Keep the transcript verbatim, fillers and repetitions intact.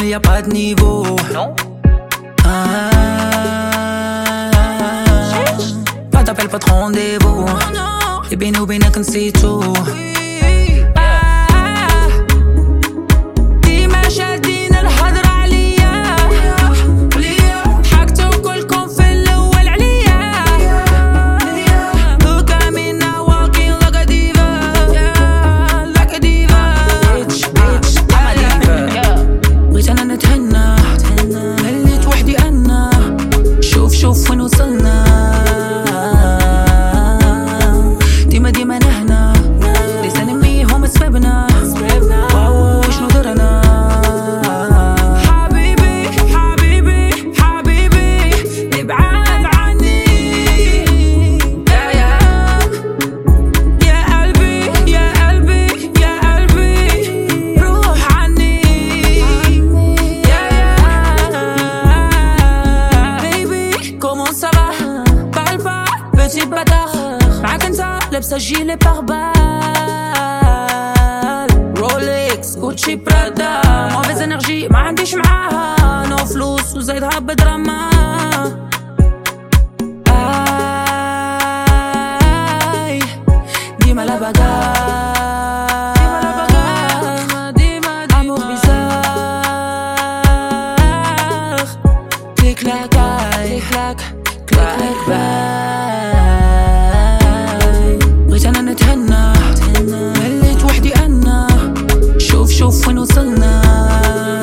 il y a pas de niveau. Non. Ah, pas d'appel, pas de rendez-vous. Et bien ou bien qu'on sait tout. شوف وين وصلنا ديما ديما نهنا لسان بيهم سببنا واو شنو درنا حبيبي حبيبي حبيبي ابعد عني يا يا يا قلبي يا قلبي يا قلبي روح عني يا يا Comment ça va? Parle pas, petit bâtard. معاك انت لابسة جيلي باربال رولكس كوتشي برادا موفيز انرجي ما عنديش معاها نو فلوس وزايدها بدراما اي ديما لا بقى امور بيزار كليك لاك كليك لاك كليك باي بغيت انا نتهنى مليت وحدي انا شوف شوف وين وصلنا